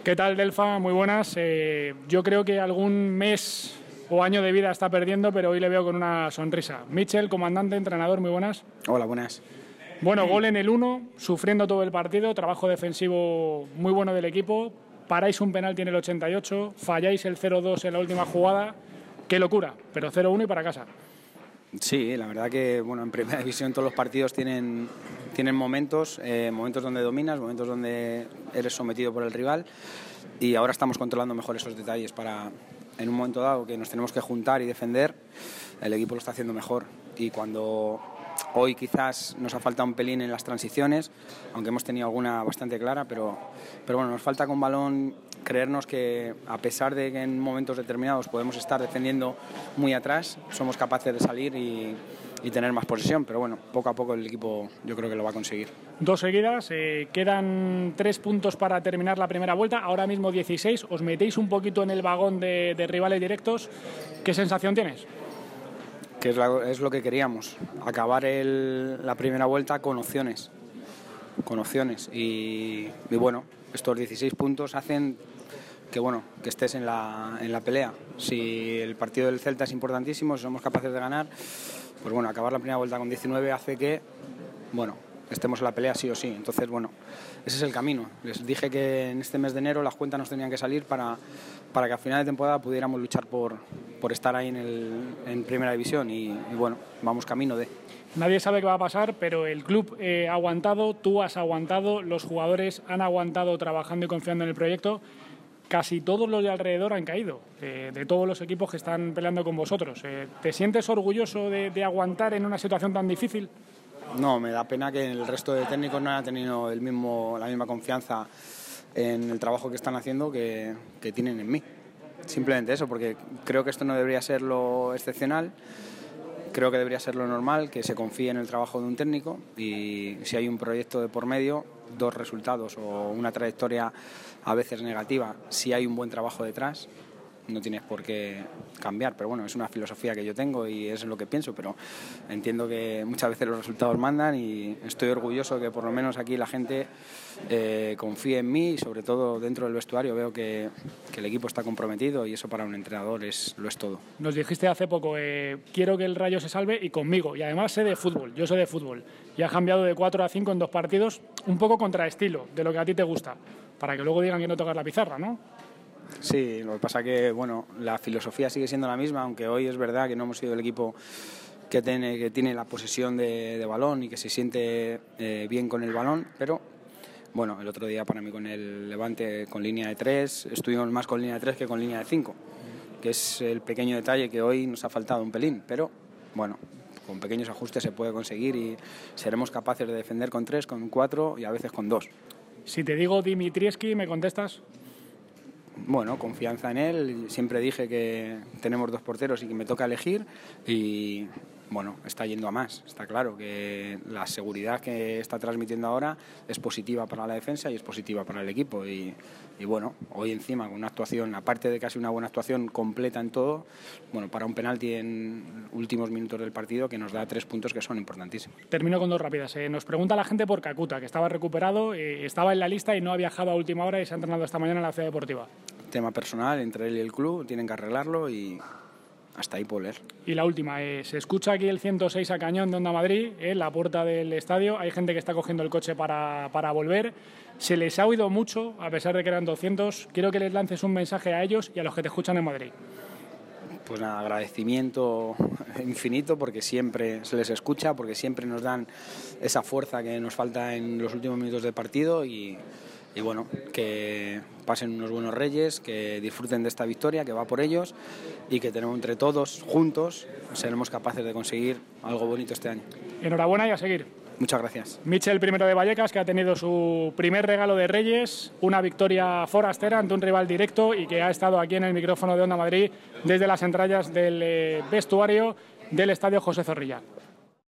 ¿Qué tal, Delfa? Muy buenas. Yo creo que algún mes o año de vida está perdiendo, pero hoy le veo con una sonrisa. Michel, comandante, entrenador, muy buenas. Hola, buenas. Bueno, gol en el 1, sufriendo todo el partido, trabajo defensivo muy bueno del equipo. Paráis un penalti en el 88, falláis el 0-2 en la última jugada. Qué locura, pero 0-1 y para casa. Sí, la verdad que en primera división todos los partidos tienen momentos donde dominas, momentos donde eres sometido por el rival, y ahora estamos controlando mejor esos detalles para, en un momento dado que nos tenemos que juntar y defender, el equipo lo está haciendo mejor. Y cuando hoy quizás nos ha faltado un pelín en las transiciones, aunque hemos tenido alguna bastante clara, pero bueno, nos falta con balón creernos que, a pesar de que en momentos determinados podemos estar defendiendo muy atrás, somos capaces de salir y tener más posesión. Pero bueno, poco a poco el equipo yo creo que lo va a conseguir. 2 seguidas, quedan 3 puntos para terminar la primera vuelta, ahora mismo 16, os metéis un poquito en el vagón de rivales directos. ¿Qué sensación tienes? Que es lo que queríamos, acabar la primera vuelta con opciones y bueno, estos 16 puntos hacen que estés en la pelea. Si el partido del Celta es importantísimo, si somos capaces de ganar, pues bueno, acabar la primera vuelta con 19 hace que estemos en la pelea sí o sí. Entonces ese es el camino. Les dije que en este mes de enero las cuentas nos tenían que salir para que a final de temporada pudiéramos luchar por estar ahí en primera división y bueno, vamos camino de... Nadie sabe qué va a pasar, pero el club ha aguantado, tú has aguantado, los jugadores han aguantado trabajando y confiando en el proyecto. Casi todos los de alrededor han caído, de todos los equipos que están peleando con vosotros. ¿Te sientes orgulloso de aguantar en una situación tan difícil? No, me da pena que el resto de técnicos no haya tenido la misma confianza en el trabajo que están haciendo que tienen en mí. Simplemente eso, porque creo que esto no debería ser lo excepcional. Creo que debería ser lo normal, que se confíe en el trabajo de un técnico, y si hay un proyecto de por medio, 2 resultados o una trayectoria a veces negativa, si hay un buen trabajo detrás, no tienes por qué cambiar. Pero bueno, es una filosofía que yo tengo y es lo que pienso, pero entiendo que muchas veces los resultados mandan y estoy orgulloso que por lo menos aquí la gente confíe en mí, y sobre todo dentro del vestuario veo que el equipo está comprometido, y eso para un entrenador lo es todo. Nos dijiste hace poco, quiero que el Rayo se salve y conmigo, y además sé de fútbol, yo sé de fútbol, y ha cambiado de 4 a 5 en 2 partidos, un poco contraestilo de lo que a ti te gusta, para que luego digan que no tocas la pizarra, ¿no? Sí, lo que pasa que la filosofía sigue siendo la misma, aunque hoy es verdad que no hemos sido el equipo que tiene la posesión de balón y que se siente bien con el balón, pero bueno, el otro día para mí con el Levante con línea de 3, estuvimos más con línea de 3 que con línea de 5, que es el pequeño detalle que hoy nos ha faltado un pelín, pero bueno, con pequeños ajustes se puede conseguir y seremos capaces de defender con 3, con 4 y a veces con 2. Si te digo Dimitrievski, ¿me contestas? Bueno, confianza en él. Siempre dije que tenemos 2 porteros y que me toca elegir, y bueno, está yendo a más. Está claro que la seguridad que está transmitiendo ahora es positiva para la defensa y es positiva para el equipo, y bueno, hoy encima con una actuación, aparte de casi una buena actuación completa en todo, bueno, para un penalti en últimos minutos del partido que nos da 3 puntos que son importantísimos. Termino con 2 rápidas. Nos pregunta la gente por Kakuta, que estaba recuperado, estaba en la lista y no ha viajado a última hora y se ha entrenado esta mañana en la Ciudad Deportiva. Tema personal entre él y el club, tienen que arreglarlo y hasta ahí puedo leer. Y la última, se escucha aquí el 106 a cañón de Onda Madrid, en la puerta del estadio. Hay gente que está cogiendo el coche para volver. Se les ha oído mucho, a pesar de que eran 200. Quiero que les lances un mensaje a ellos y a los que te escuchan en Madrid. Pues nada, agradecimiento infinito, porque siempre se les escucha, porque siempre nos dan esa fuerza que nos falta en los últimos minutos del partido, y bueno, que pasen unos buenos Reyes, que disfruten de esta victoria, que va por ellos, y que tenemos entre todos, juntos, seremos capaces de conseguir algo bonito este año. Enhorabuena y a seguir. Muchas gracias. Michel primero de Vallecas, que ha tenido su primer regalo de Reyes, una victoria forastera ante un rival directo, y que ha estado aquí en el micrófono de Onda Madrid desde las entrañas del vestuario del Estadio José Zorrilla.